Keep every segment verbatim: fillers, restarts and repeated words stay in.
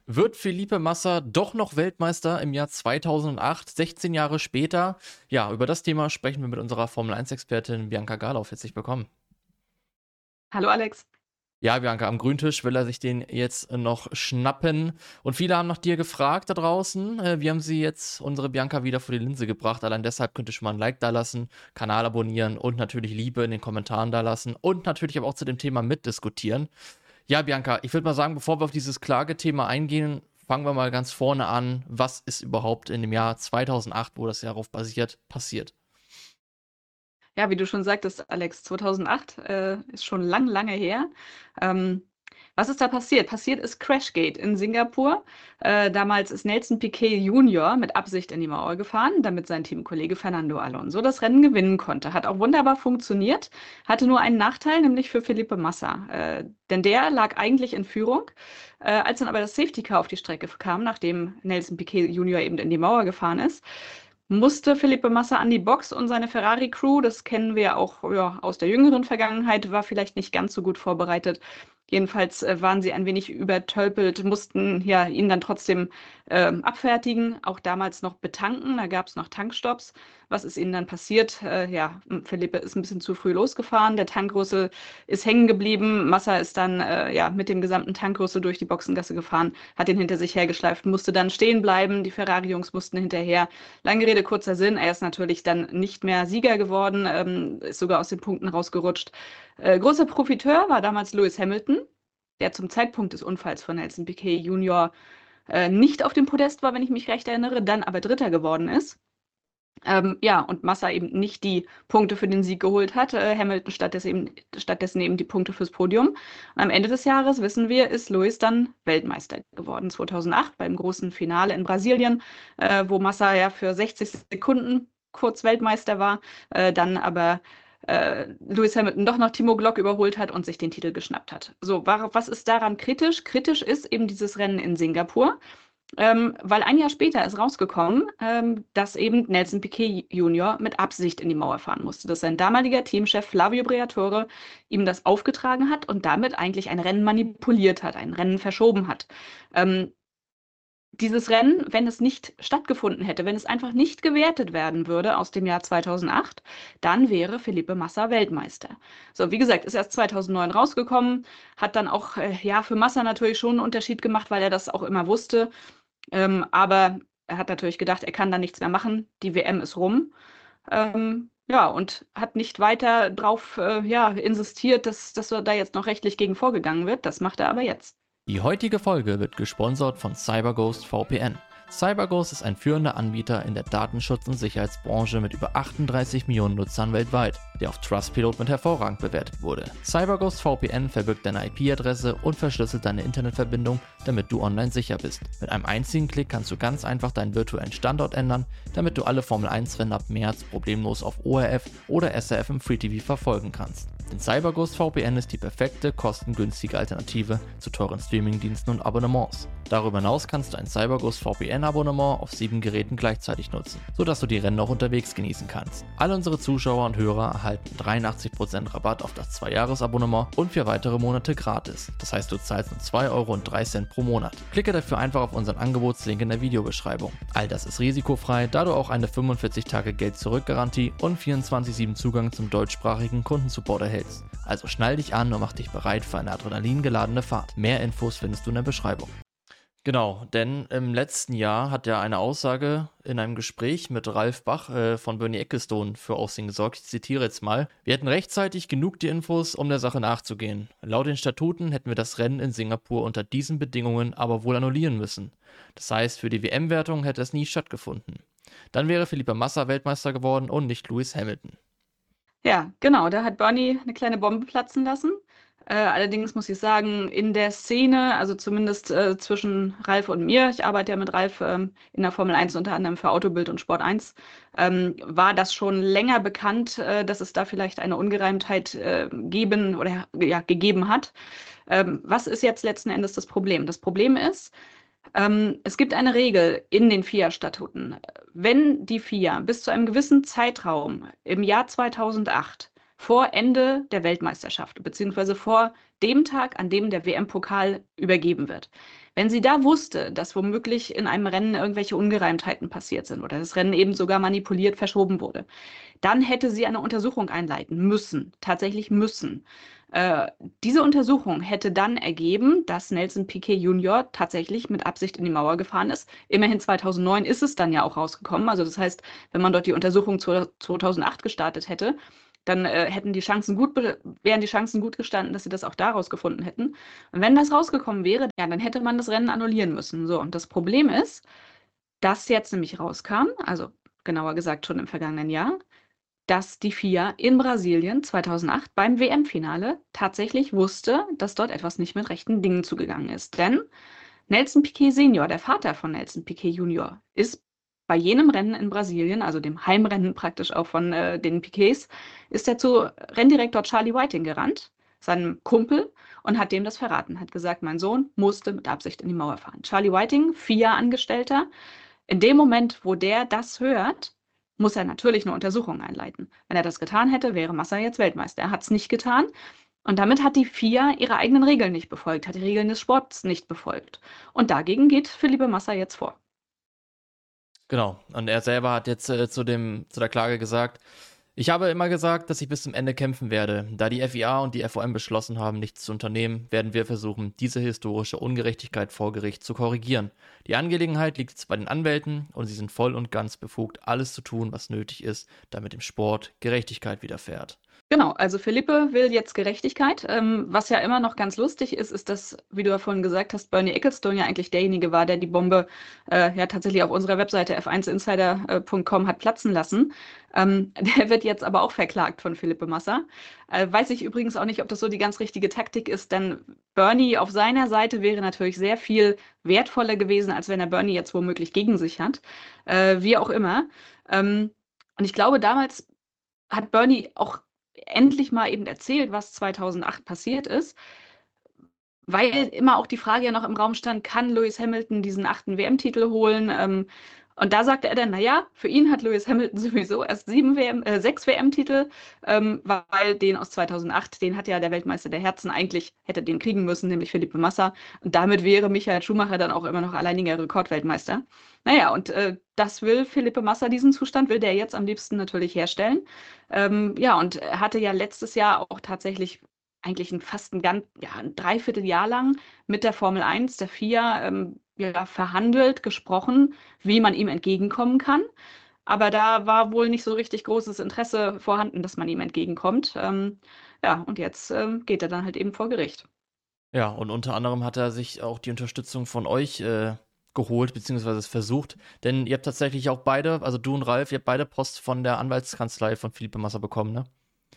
Wird Felipe Massa doch noch Weltmeister im Jahr zweitausendacht, sechzehn Jahre später? Ja, über das Thema sprechen wir mit unserer Formel eins Expertin Bianca Garlauf. Herzlich willkommen. Hallo Alex. Ja, Bianca, am Grüntisch will er sich den jetzt noch schnappen. Und viele haben nach dir gefragt da draußen. Äh, Wir haben sie jetzt, unsere Bianca, wieder vor die Linse gebracht. Allein deshalb könnt ihr schon mal ein Like da lassen, Kanal abonnieren und natürlich Liebe in den Kommentaren da lassen und natürlich aber auch zu dem Thema mitdiskutieren. Ja, Bianca, ich würde mal sagen, bevor wir auf dieses Klagethema eingehen, fangen wir mal ganz vorne an. Was ist überhaupt in dem Jahr zweitausendacht, wo das ja darauf basiert, passiert? Ja, wie du schon sagtest, Alex, zweitausendacht äh, ist schon lang, lange her. Ähm, Was ist da passiert? Passiert ist Crashgate in Singapur. Äh, damals ist Nelson Piquet Junior mit Absicht in die Mauer gefahren, damit sein Teamkollege Fernando Alonso das Rennen gewinnen konnte. Hat auch wunderbar funktioniert, hatte nur einen Nachteil, nämlich für Felipe Massa. Äh, denn der lag eigentlich in Führung. Äh, als dann aber das Safety Car auf die Strecke kam, nachdem Nelson Piquet Junior eben in die Mauer gefahren ist, musste Felipe Massa an die Box und seine Ferrari-Crew, das kennen wir auch ja, aus der jüngeren Vergangenheit, war vielleicht nicht ganz so gut vorbereitet. Jedenfalls äh, waren sie ein wenig übertölpelt, mussten ja ihn dann trotzdem ähm, abfertigen, auch damals noch betanken. Da gab es noch Tankstops. Was ist ihnen dann passiert? Äh, ja, Felipe ist ein bisschen zu früh losgefahren. Der Tankrüssel ist hängen geblieben. Massa ist dann äh, ja mit dem gesamten Tankrüssel durch die Boxengasse gefahren, hat ihn hinter sich hergeschleift, musste dann stehen bleiben. Die Ferrari-Jungs mussten hinterher. Lange Rede, kurzer Sinn. Er ist natürlich dann nicht mehr Sieger geworden, ähm, ist sogar aus den Punkten rausgerutscht. Äh, großer Profiteur war damals Lewis Hamilton, der zum Zeitpunkt des Unfalls von Nelson Piquet Junior äh, nicht auf dem Podest war, wenn ich mich recht erinnere, dann aber Dritter geworden ist. Ähm, ja, und Massa eben nicht die Punkte für den Sieg geholt hat. Äh, Hamilton stattdessen eben, stattdessen eben die Punkte fürs Podium. Und am Ende des Jahres, wissen wir, ist Lewis dann Weltmeister geworden, zweitausendacht beim großen Finale in Brasilien, äh, wo Massa ja für sechzig Sekunden kurz Weltmeister war, äh, dann aber äh, Lewis Hamilton doch noch Timo Glock überholt hat und sich den Titel geschnappt hat. So, war, was ist daran kritisch? Kritisch ist eben dieses Rennen in Singapur. Ähm, weil ein Jahr später ist rausgekommen, ähm, dass eben Nelson Piquet Junior mit Absicht in die Mauer fahren musste, dass sein damaliger Teamchef Flavio Briatore ihm das aufgetragen hat und damit eigentlich ein Rennen manipuliert hat, ein Rennen verschoben hat. Ähm, Dieses Rennen, wenn es nicht stattgefunden hätte, wenn es einfach nicht gewertet werden würde aus dem Jahr zweitausendacht, dann wäre Felipe Massa Weltmeister. So, wie gesagt, ist erst zweitausendneun rausgekommen, hat dann auch, äh, ja, für Massa natürlich schon einen Unterschied gemacht, weil er das auch immer wusste. Ähm, aber er hat natürlich gedacht, er kann da nichts mehr machen. Die W M ist rum. Ähm, ja, und hat nicht weiter drauf, äh, ja, insistiert, dass, dass da jetzt noch rechtlich gegen vorgegangen wird. Das macht er aber jetzt. Die heutige Folge wird gesponsert von CyberGhost V P N. CyberGhost ist ein führender Anbieter in der Datenschutz- und Sicherheitsbranche mit über achtunddreißig Millionen Nutzern weltweit, der auf Trustpilot mit hervorragend bewertet wurde. CyberGhost V P N verbirgt deine I P-Adresse und verschlüsselt deine Internetverbindung, damit du online sicher bist. Mit einem einzigen Klick kannst du ganz einfach deinen virtuellen Standort ändern, damit du alle Formel eins Rennen ab März problemlos auf O R F oder S R F im Free T V verfolgen kannst. Denn CyberGhost V P N ist die perfekte, kostengünstige Alternative zu teuren Streamingdiensten und Abonnements. Darüber hinaus kannst du ein CyberGhost V P N-Abonnement auf sieben Geräten gleichzeitig nutzen, sodass du die Rennen auch unterwegs genießen kannst. Alle unsere Zuschauer und Hörer erhalten dreiundachtzig Prozent Rabatt auf das zwei Jahres Abonnement und vier weitere Monate gratis. Das heißt, du zahlst nur zwei Euro und drei Cent pro Monat. Klicke dafür einfach auf unseren Angebotslink in der Videobeschreibung. All das ist risikofrei, da du auch eine fünfundvierzig Tage Geld-Zurück-Garantie und vierundzwanzig sieben Zugang zum deutschsprachigen Kundensupport erhältst. Also schnall dich an und mach dich bereit für eine adrenalingeladene Fahrt. Mehr Infos findest du in der Beschreibung. Genau, denn im letzten Jahr hat er eine Aussage in einem Gespräch mit Ralf Bach äh, von Bernie Ecclestone für Aussehen gesorgt. Ich zitiere jetzt mal. Wir hätten rechtzeitig genug die Infos, um der Sache nachzugehen. Laut den Statuten hätten wir das Rennen in Singapur unter diesen Bedingungen aber wohl annullieren müssen. Das heißt, für die W M-Wertung hätte es nie stattgefunden. Dann wäre Felipe Massa Weltmeister geworden und nicht Lewis Hamilton. Ja, genau, da hat Bernie eine kleine Bombe platzen lassen. Äh, allerdings muss ich sagen, in der Szene, also zumindest äh, zwischen Ralf und mir, ich arbeite ja mit Ralf ähm, in der Formel eins unter anderem für Autobild und Sport eins, ähm, war das schon länger bekannt, äh, dass es da vielleicht eine Ungereimtheit äh, geben oder ja, gegeben hat. Ähm, was ist jetzt letzten Endes das Problem? Das Problem ist, ähm, es gibt eine Regel in den F I A-Statuten. Wenn die F I A bis zu einem gewissen Zeitraum im Jahr zweitausendacht vor Ende der Weltmeisterschaft beziehungsweise vor dem Tag, an dem der W M-Pokal übergeben wird, Wenn sie da wusste, dass womöglich in einem Rennen irgendwelche Ungereimtheiten passiert sind oder das Rennen eben sogar manipuliert verschoben wurde, dann hätte sie eine Untersuchung einleiten müssen, tatsächlich müssen. Äh, diese Untersuchung hätte dann ergeben, dass Nelson Piquet Junior tatsächlich mit Absicht in die Mauer gefahren ist. Immerhin zweitausendneun ist es dann ja auch rausgekommen. Also das heißt, wenn man dort die Untersuchung zweitausendacht gestartet hätte, dann äh, hätten die Chancen gut, wären die Chancen gut gestanden, dass sie das auch da rausgefunden hätten. Und wenn das rausgekommen wäre, ja, dann hätte man das Rennen annullieren müssen. So, und das Problem ist, dass jetzt nämlich rauskam, also genauer gesagt schon im vergangenen Jahr, dass die F I A in Brasilien zweitausendacht beim W M-Finale tatsächlich wusste, dass dort etwas nicht mit rechten Dingen zugegangen ist. Denn Nelson Piquet Senior, der Vater von Nelson Piquet Junior, ist bei jenem Rennen in Brasilien, also dem Heimrennen praktisch auch von äh, den Piquets, ist er zu Renndirektor Charlie Whiting gerannt, seinem Kumpel, und hat dem das verraten. Hat gesagt, mein Sohn musste mit Absicht in die Mauer fahren. Charlie Whiting, F I A-Angestellter, in dem Moment, wo der das hört, muss er natürlich eine Untersuchung einleiten. Wenn er das getan hätte, wäre Massa jetzt Weltmeister. Er hat es nicht getan. Und damit hat die F I A ihre eigenen Regeln nicht befolgt, hat die Regeln des Sports nicht befolgt. Und dagegen geht Felipe Massa jetzt vor. Genau. Und er selber hat jetzt äh, zu, dem, zu der Klage gesagt, ich habe immer gesagt, dass ich bis zum Ende kämpfen werde. Da die F I A und die F O M beschlossen haben, nichts zu unternehmen, werden wir versuchen, diese historische Ungerechtigkeit vor Gericht zu korrigieren. Die Angelegenheit liegt jetzt bei den Anwälten und sie sind voll und ganz befugt, alles zu tun, was nötig ist, damit im Sport Gerechtigkeit widerfährt. Genau, also Felipe will jetzt Gerechtigkeit. Ähm, was ja immer noch ganz lustig ist, ist, dass, wie du ja vorhin gesagt hast, Bernie Ecclestone ja eigentlich derjenige war, der die Bombe äh, ja tatsächlich auf unserer Webseite f eins insider punkt com hat platzen lassen. Ähm, der wird jetzt aber auch verklagt von Felipe Massa. Äh, weiß ich übrigens auch nicht, ob das so die ganz richtige Taktik ist, denn Bernie auf seiner Seite wäre natürlich sehr viel wertvoller gewesen, als wenn er Bernie jetzt womöglich gegen sich hat. Äh, wie auch immer. Ähm, und ich glaube, damals hat Bernie auch endlich mal eben erzählt, was zweitausendacht passiert ist, weil immer auch die Frage ja noch im Raum stand, kann Lewis Hamilton diesen achten W M-Titel holen? Ähm, und da sagte er dann, naja, für ihn hat Lewis Hamilton sowieso erst sieben W M, äh, sechs W M-Titel, ähm, weil den aus zweitausendacht, den hat ja der Weltmeister der Herzen eigentlich, hätte den kriegen müssen, nämlich Felipe Massa. Und damit wäre Michael Schumacher dann auch immer noch alleiniger Rekordweltmeister. Naja, und äh, das will Felipe Massa, diesen Zustand will der jetzt am liebsten natürlich herstellen. Ähm, ja, und er hatte ja letztes Jahr auch tatsächlich eigentlich ein, fast ein, ganz, ja, ein Dreivierteljahr lang mit der Formel eins, der F I A, ähm, ja, verhandelt, gesprochen, wie man ihm entgegenkommen kann. Aber da war wohl nicht so richtig großes Interesse vorhanden, dass man ihm entgegenkommt. Ähm, ja, und jetzt ähm, geht er dann halt eben vor Gericht. Ja, und unter anderem hat er sich auch die Unterstützung von euch äh, geholt, beziehungsweise es versucht. Denn ihr habt tatsächlich auch beide, also du und Ralf, ihr habt beide Post von der Anwaltskanzlei von Felipe Massa bekommen, ne?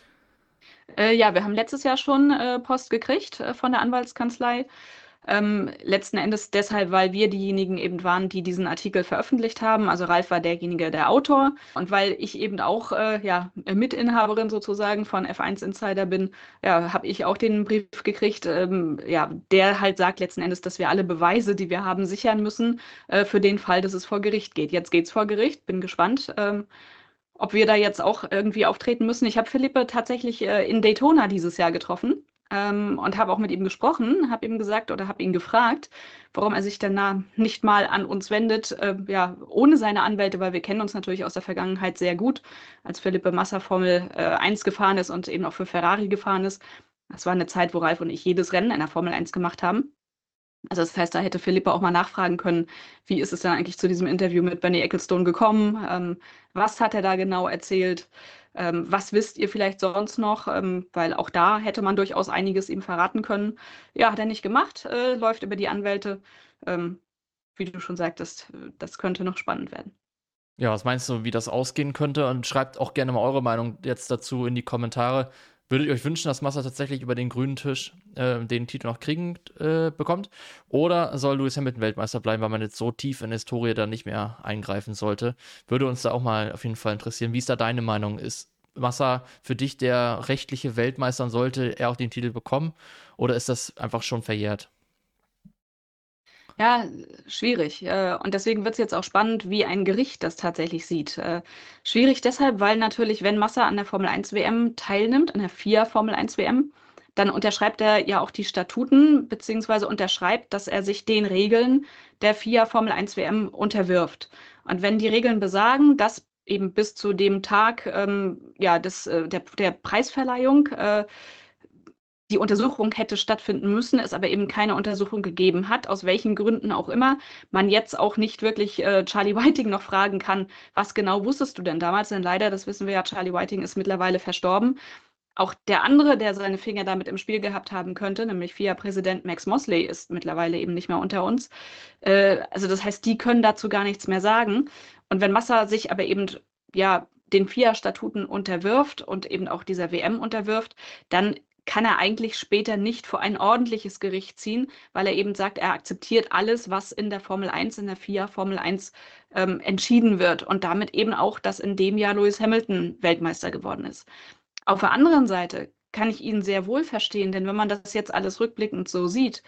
Äh, ja, wir haben letztes Jahr schon äh, Post gekriegt äh, von der Anwaltskanzlei. Ähm, letzten Endes deshalb, weil wir diejenigen eben waren, die diesen Artikel veröffentlicht haben. Also Ralf war derjenige, der Autor. Und weil ich eben auch äh, ja, Mitinhaberin sozusagen von F eins Insider bin, ja, habe ich auch den Brief gekriegt, ähm, ja, der halt sagt letzten Endes, dass wir alle Beweise, die wir haben, sichern müssen äh, für den Fall, dass es vor Gericht geht. Jetzt geht's vor Gericht, bin gespannt. Ähm, ob wir da jetzt auch irgendwie auftreten müssen. Ich habe Philippe tatsächlich äh, in Daytona dieses Jahr getroffen ähm, und habe auch mit ihm gesprochen, habe ihm gesagt oder habe ihn gefragt, warum er sich denn da nicht mal an uns wendet, äh, ja, ohne seine Anwälte, weil wir kennen uns natürlich aus der Vergangenheit sehr gut, als Felipe Massa Formel äh, eins gefahren ist und eben auch für Ferrari gefahren ist. Das war eine Zeit, wo Ralf und ich jedes Rennen in der Formel eins gemacht haben. Also das heißt, da hätte Philippa auch mal nachfragen können, wie ist es denn eigentlich zu diesem Interview mit Bernie Ecclestone gekommen? Ähm, was hat er da genau erzählt? Ähm, was wisst ihr vielleicht sonst noch? Ähm, weil auch da hätte man durchaus einiges ihm verraten können. Ja, hat er nicht gemacht, äh, läuft über die Anwälte. Ähm, wie du schon sagtest, äh, das könnte noch spannend werden. Ja, was meinst du, wie das ausgehen könnte? Und schreibt auch gerne mal eure Meinung jetzt dazu in die Kommentare. Würdet ihr euch wünschen, dass Massa tatsächlich über den grünen Tisch äh, den Titel noch kriegen äh, bekommt? Oder soll Lewis Hamilton Weltmeister bleiben, weil man jetzt so tief in die Historie da nicht mehr eingreifen sollte? Würde uns da auch mal auf jeden Fall interessieren. Wie ist da deine Meinung? Ist Massa für dich der rechtliche Weltmeister und sollte er auch den Titel bekommen? Oder ist das einfach schon verjährt? Ja, schwierig. Äh, Und deswegen wird es jetzt auch spannend, wie ein Gericht das tatsächlich sieht. Äh, Schwierig deshalb, weil natürlich, wenn Massa an der Formel eins W M teilnimmt, an der F I A Formel eins W M, dann unterschreibt er ja auch die Statuten, beziehungsweise unterschreibt, dass er sich den Regeln der FIA Formel eins W M unterwirft. Und wenn die Regeln besagen, dass eben bis zu dem Tag ähm, ja, des, äh, der, der Preisverleihung äh, die Untersuchung hätte stattfinden müssen, es aber eben keine Untersuchung gegeben hat, aus welchen Gründen auch immer, man jetzt auch nicht wirklich äh, Charlie Whiting noch fragen kann, was genau wusstest du denn damals? Denn leider, das wissen wir ja, Charlie Whiting ist mittlerweile verstorben. Auch der andere, der seine Finger damit im Spiel gehabt haben könnte, nämlich F I A-Präsident Max Mosley, ist mittlerweile eben nicht mehr unter uns. Äh, also das heißt, die können dazu gar nichts mehr sagen. Und wenn Massa sich aber eben ja den F I A-Statuten unterwirft und eben auch dieser W M unterwirft, dann kann er eigentlich später nicht vor ein ordentliches Gericht ziehen, weil er eben sagt, er akzeptiert alles, was in der Formel eins, in der F I A Formel eins ähm, entschieden wird und damit eben auch, dass in dem Jahr Lewis Hamilton Weltmeister geworden ist. Auf der anderen Seite kann ich ihn sehr wohl verstehen, denn wenn man das jetzt alles rückblickend so sieht,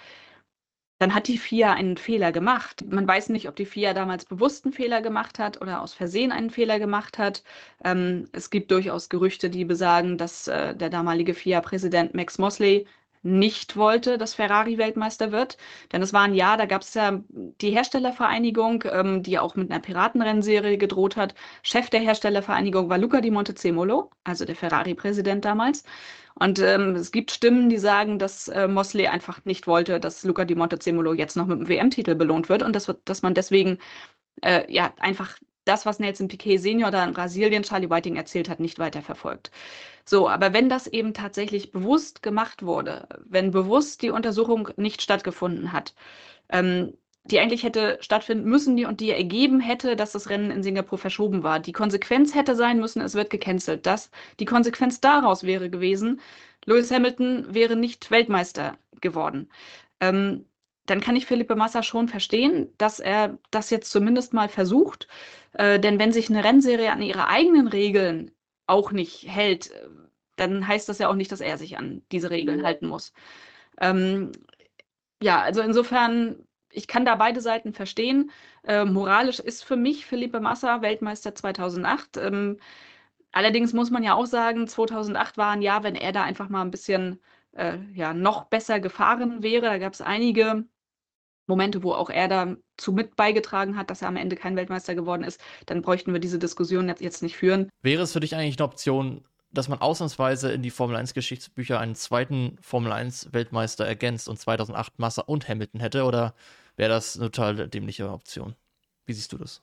dann hat die F I A einen Fehler gemacht. Man weiß nicht, ob die F I A damals bewusst einen Fehler gemacht hat oder aus Versehen einen Fehler gemacht hat. Ähm, es gibt durchaus Gerüchte, die besagen, dass äh, der damalige F I A-Präsident Max Mosley nicht wollte, dass Ferrari Weltmeister wird. Denn es war ein Jahr, da gab es ja die Herstellervereinigung, ähm, die auch mit einer Piratenrennserie gedroht hat. Chef der Herstellervereinigung war Luca di Montezemolo, also der Ferrari-Präsident damals. Und ähm, es gibt Stimmen, die sagen, dass äh, Mosley einfach nicht wollte, dass Luca di Montezemolo jetzt noch mit dem W M-Titel belohnt wird und dass, dass man deswegen äh, ja einfach das, was Nelson Piquet Senior da in Brasilien Charlie Whiting erzählt hat, nicht weiterverfolgt. So, aber wenn das eben tatsächlich bewusst gemacht wurde, wenn bewusst die Untersuchung nicht stattgefunden hat, ähm, die eigentlich hätte stattfinden müssen, die und die ergeben hätte, dass das Rennen in Singapur verschoben war. Die Konsequenz hätte sein müssen, es wird gecancelt. Das, die Konsequenz daraus wäre gewesen, Lewis Hamilton wäre nicht Weltmeister geworden. Ähm, dann kann ich Felipe Massa schon verstehen, dass er das jetzt zumindest mal versucht. Äh, denn wenn sich eine Rennserie an ihre eigenen Regeln auch nicht hält, dann heißt das ja auch nicht, dass er sich an diese Regeln halten muss. Ähm, ja, also insofern, ich kann da beide Seiten verstehen. Äh, moralisch ist für mich Felipe Massa Weltmeister zweitausendacht. Ähm, allerdings muss man ja auch sagen, zweitausendacht war ein Jahr, wenn er da einfach mal ein bisschen äh, ja, noch besser gefahren wäre. Da gab es einige Momente, wo auch er dazu mit beigetragen hat, dass er am Ende kein Weltmeister geworden ist. Dann bräuchten wir diese Diskussion jetzt, jetzt nicht führen. Wäre es für dich eigentlich eine Option, dass man ausnahmsweise in die Formel eins Geschichtsbücher einen zweiten Formel eins Weltmeister ergänzt und zweitausendacht Massa und Hamilton hätte, oder wäre das eine total dämliche Option? Wie siehst du das?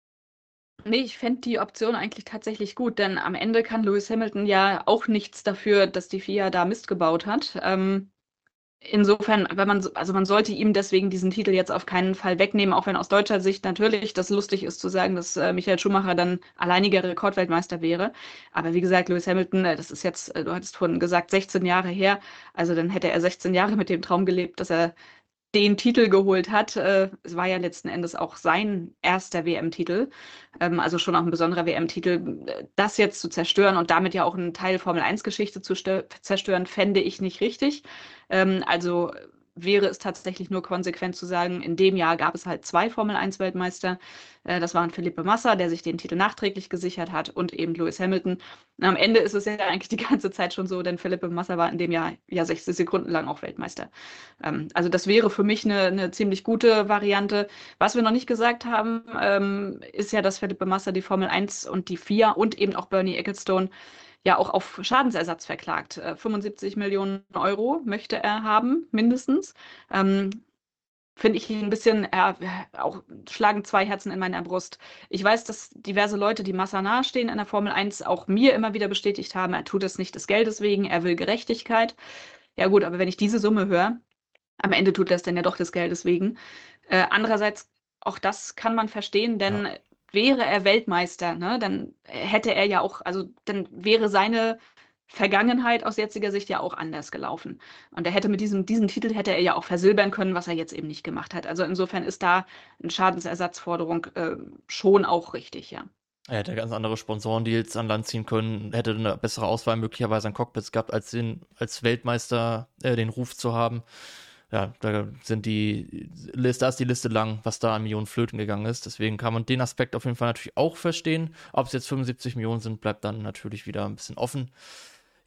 Nee, ich fände die Option eigentlich tatsächlich gut, denn am Ende kann Lewis Hamilton ja auch nichts dafür, dass die F I A da Mist gebaut hat. Ähm, insofern, wenn man, so- also man sollte ihm deswegen diesen Titel jetzt auf keinen Fall wegnehmen, auch wenn aus deutscher Sicht natürlich das lustig ist zu sagen, dass äh, Michael Schumacher dann alleiniger Rekordweltmeister wäre. Aber wie gesagt, Lewis Hamilton, äh, das ist jetzt, äh, du hattest vorhin gesagt, sechzehn Jahre her. Also dann hätte er sechzehn Jahre mit dem Traum gelebt, dass er den Titel geholt hat. Äh, es war ja letzten Endes auch sein erster W M-Titel, ähm, also schon auch ein besonderer W M-Titel. Äh, Das jetzt zu zerstören und damit ja auch einen Teil Formel eins Geschichte zu stö- zerstören, fände ich nicht richtig. Ähm, also wäre es tatsächlich nur konsequent zu sagen, in dem Jahr gab es halt zwei Formel eins Weltmeister. Äh, das waren Felipe Massa, der sich den Titel nachträglich gesichert hat, und eben Lewis Hamilton. Und am Ende ist es ja eigentlich die ganze Zeit schon so, denn Felipe Massa war in dem Jahr ja sechzig Sekunden lang auch Weltmeister. Ähm, also das wäre für mich eine, eine ziemlich gute Variante. Was wir noch nicht gesagt haben, ähm, ist ja, dass Felipe Massa die Formel eins und die F I A und eben auch Bernie Ecclestone ja auch auf Schadensersatz verklagt. Äh, fünfundsiebzig Millionen Euro möchte er haben, mindestens. Ähm, Finde ich ein bisschen, äh, auch schlagen zwei Herzen in meiner Brust. Ich weiß, dass diverse Leute, die Massa nahestehen in der Formel eins, auch mir immer wieder bestätigt haben, er tut es nicht des Geldes wegen, er will Gerechtigkeit. Ja gut, aber wenn ich diese Summe höre, am Ende tut er es dann ja doch des Geldes wegen. Äh, andererseits, auch das kann man verstehen, Ja. denn wäre er Weltmeister, ne, dann hätte er ja auch, also dann wäre seine Vergangenheit aus jetziger Sicht ja auch anders gelaufen. Und er hätte mit diesem, diesen Titel hätte er ja auch versilbern können, was er jetzt eben nicht gemacht hat. Also insofern ist da eine Schadensersatzforderung äh, schon auch richtig, ja. Er hätte ganz andere Sponsorendeals an Land ziehen können, hätte eine bessere Auswahl möglicherweise an Cockpits gehabt, als den, als Weltmeister äh, den Ruf zu haben. Ja, da sind die Liste, da ist die Liste lang, was da an Millionen flöten gegangen ist. Deswegen kann man den Aspekt auf jeden Fall natürlich auch verstehen. Ob es jetzt fünfundsiebzig Millionen sind, bleibt dann natürlich wieder ein bisschen offen.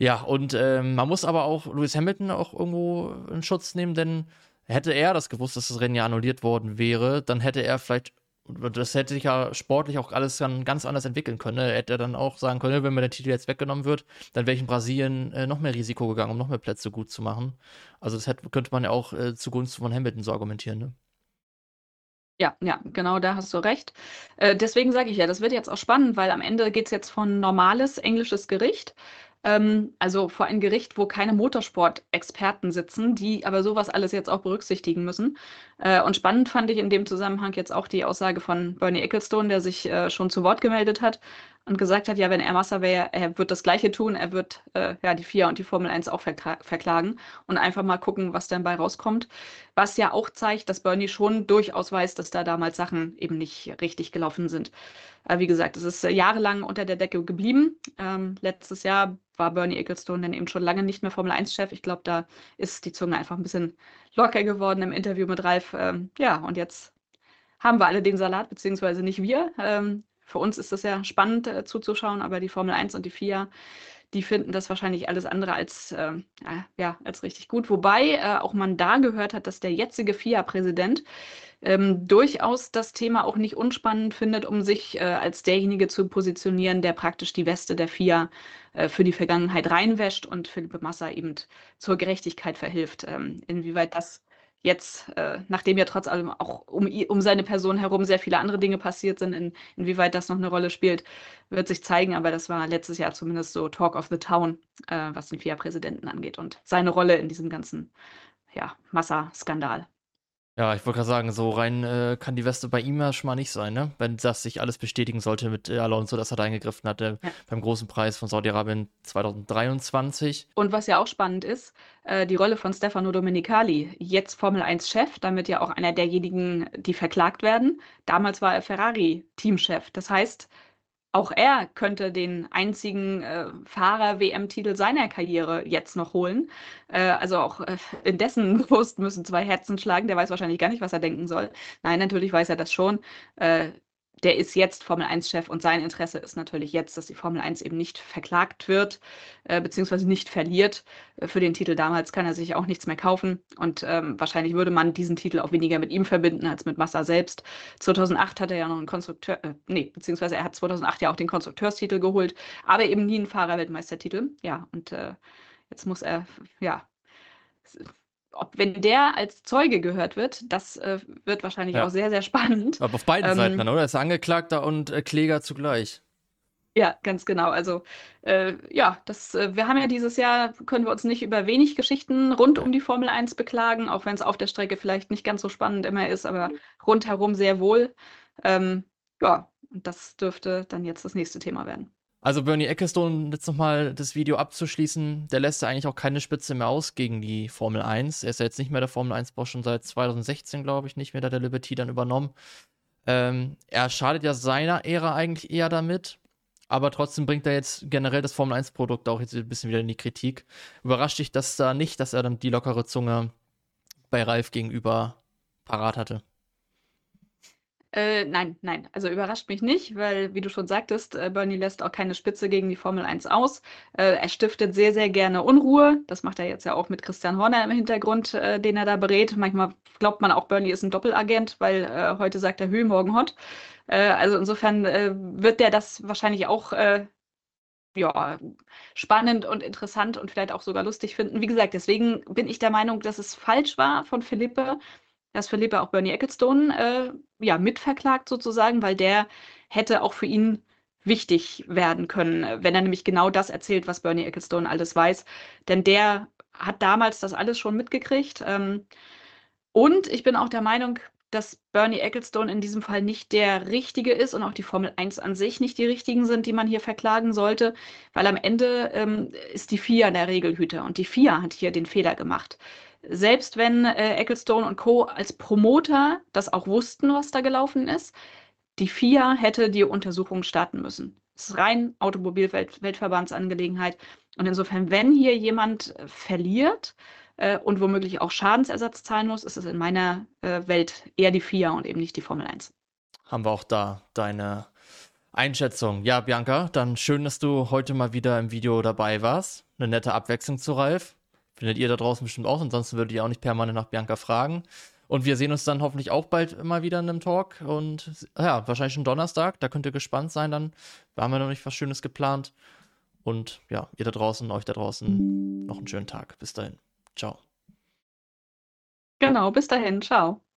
Ja, und ähm, man muss aber auch Lewis Hamilton auch irgendwo in Schutz nehmen, denn hätte er das gewusst, dass das Rennen ja annulliert worden wäre, dann hätte er vielleicht, das hätte sich ja sportlich auch alles dann ganz anders entwickeln können. Ne? Hätte er dann auch sagen können, wenn mir der Titel jetzt weggenommen wird, dann wäre ich in Brasilien äh, noch mehr Risiko gegangen, um noch mehr Plätze gut zu machen. Also das hätte, könnte man ja auch äh, zugunsten von Hamilton so argumentieren, ne? Ja, ja, genau, da hast du recht. Äh, deswegen sage ich ja, das wird jetzt auch spannend, weil am Ende geht es jetzt von normales englisches Gericht, ähm, also vor ein Gericht, wo keine Motorsport-Experten sitzen, die aber sowas alles jetzt auch berücksichtigen müssen. Äh, und spannend fand ich in dem Zusammenhang jetzt auch die Aussage von Bernie Ecclestone, der sich äh, schon zu Wort gemeldet hat und gesagt hat, ja, wenn er Massa wäre, er wird das Gleiche tun, er wird äh, ja die F I A und die Formel eins auch verkla verklagen und einfach mal gucken, was dann bei rauskommt. Was ja auch zeigt, dass Bernie schon durchaus weiß, dass da damals Sachen eben nicht richtig gelaufen sind. Äh, wie gesagt, es ist äh, jahrelang unter der Decke geblieben. Ähm, letztes Jahr war Bernie Ecclestone dann eben schon lange nicht mehr Formel eins-Chef. Ich glaube, da ist die Zunge einfach ein bisschen locker geworden im Interview mit Ralf. Ähm, ja, und jetzt haben wir alle den Salat, beziehungsweise nicht wir. Ähm, für uns ist das ja spannend äh, zuzuschauen, aber die Formel eins und die F I A, die finden das wahrscheinlich alles andere als, äh, ja, als richtig gut. Wobei äh, auch man da gehört hat, dass der jetzige F I A-Präsident ähm, durchaus das Thema auch nicht unspannend findet, um sich äh, als derjenige zu positionieren, der praktisch die Weste der F I A äh, für die Vergangenheit reinwäscht und Felipe Massa eben zur Gerechtigkeit verhilft. Ähm, inwieweit das jetzt, äh, nachdem ja trotz allem auch um, um seine Person herum sehr viele andere Dinge passiert sind, in, inwieweit das noch eine Rolle spielt, wird sich zeigen. Aber das war letztes Jahr zumindest so Talk of the Town, äh, was den F I A-Präsidenten angeht und seine Rolle in diesem ganzen, ja, Massa-Skandal. Ja, ich wollte gerade sagen, so rein äh, kann die Weste bei ihm ja schon mal nicht sein, ne? Wenn das sich alles bestätigen sollte mit äh, Alonso, dass er da eingegriffen hatte Ja. beim großen Preis von Saudi-Arabien zwanzig dreiundzwanzig. Und was ja auch spannend ist, äh, die Rolle von Stefano Domenicali, jetzt Formel eins-Chef, damit ja auch einer derjenigen, die verklagt werden. Damals war er Ferrari-Teamchef. Das heißt, auch er könnte den einzigen äh, Fahrer-W M-Titel seiner Karriere jetzt noch holen. Äh, also auch äh, in dessen Brust müssen zwei Herzen schlagen. Der weiß wahrscheinlich gar nicht, was er denken soll. Nein, natürlich weiß er das schon. Äh, der ist jetzt Formel eins-Chef und sein Interesse ist natürlich jetzt, dass die Formel eins eben nicht verklagt wird, äh, beziehungsweise nicht verliert. Äh, für den Titel damals kann er sich auch nichts mehr kaufen und ähm, wahrscheinlich würde man diesen Titel auch weniger mit ihm verbinden als mit Massa selbst. zweitausendacht hat er ja noch einen Konstrukteur, äh, nee, beziehungsweise er hat zweitausendacht ja auch den Konstrukteurstitel geholt, aber eben nie einen Fahrerweltmeistertitel. Ja, und äh, jetzt muss er, ja, ob, wenn der als Zeuge gehört wird, das äh, wird wahrscheinlich Ja. auch sehr, sehr spannend. Aber auf beiden Ähm, Seiten dann, oder? Er ist Angeklagter und äh, Kläger zugleich. Ja, ganz genau. Also äh, ja, das, äh, wir haben ja dieses Jahr, können wir uns nicht über wenig Geschichten rund um die Formel eins beklagen, auch wenn es auf der Strecke vielleicht nicht ganz so spannend immer ist, aber rundherum sehr wohl. Ähm, ja, und das dürfte dann jetzt das nächste Thema werden. Also Bernie Ecclestone, jetzt nochmal das Video abzuschließen, der lässt ja eigentlich auch keine Spitze mehr aus gegen die Formel eins. Er ist ja jetzt nicht mehr der Formel eins-Boss, schon seit zwanzig sechzehn, glaube ich, nicht mehr, da hat der Liberty dann übernommen. Ähm, er schadet ja seiner Ära eigentlich eher damit, aber trotzdem bringt er jetzt generell das Formel eins-Produkt auch jetzt ein bisschen wieder in die Kritik. Überrascht dich das da nicht, dass er dann die lockere Zunge bei Ralf gegenüber parat hatte? Äh, nein, nein, also überrascht mich nicht, weil, wie du schon sagtest, äh, Bernie lässt auch keine Spitze gegen die Formel eins aus. Äh, er stiftet sehr, sehr gerne Unruhe. Das macht er jetzt ja auch mit Christian Horner im Hintergrund, äh, den er da berät. Manchmal glaubt man auch, Bernie ist ein Doppelagent, weil äh, heute sagt er Hü, morgen Hot. Äh, also insofern äh, wird der das wahrscheinlich auch äh, ja, spannend und interessant und vielleicht auch sogar lustig finden. Wie gesagt, deswegen bin ich der Meinung, dass es falsch war von Philippe, dass Philippe auch Bernie Ecclestone äh, ja, mitverklagt sozusagen, weil der hätte auch für ihn wichtig werden können, wenn er nämlich genau das erzählt, was Bernie Ecclestone alles weiß. Denn der hat damals das alles schon mitgekriegt. Ähm, und ich bin auch der Meinung, dass Bernie Ecclestone in diesem Fall nicht der Richtige ist und auch die Formel eins an sich nicht die richtigen sind, die man hier verklagen sollte, weil am Ende ähm, ist die F I A der Regelhüter und die F I A hat hier den Fehler gemacht. Selbst wenn äh, Ecclestone und Co. als Promoter das auch wussten, was da gelaufen ist, die F I A hätte die Untersuchung starten müssen. Es ist rein Automobilweltverbandsangelegenheit. Und insofern, wenn hier jemand äh, verliert äh, und womöglich auch Schadensersatz zahlen muss, ist es in meiner äh, Welt eher die F I A und eben nicht die Formel eins. Haben wir auch da deine Einschätzung. Ja, Bianca, dann schön, dass du heute mal wieder im Video dabei warst. eine nette Abwechslung zu Ralf. Findet ihr da draußen bestimmt auch, ansonsten würdet ihr auch nicht permanent nach Bianca fragen. Und wir sehen uns dann hoffentlich auch bald immer wieder in einem Talk. Und ja, wahrscheinlich schon Donnerstag. Da könnt ihr gespannt sein dann. Da haben wir noch nicht was Schönes geplant. Und ja, ihr da draußen, euch da draußen noch einen schönen Tag. Bis dahin. Ciao. Genau, bis dahin. Ciao.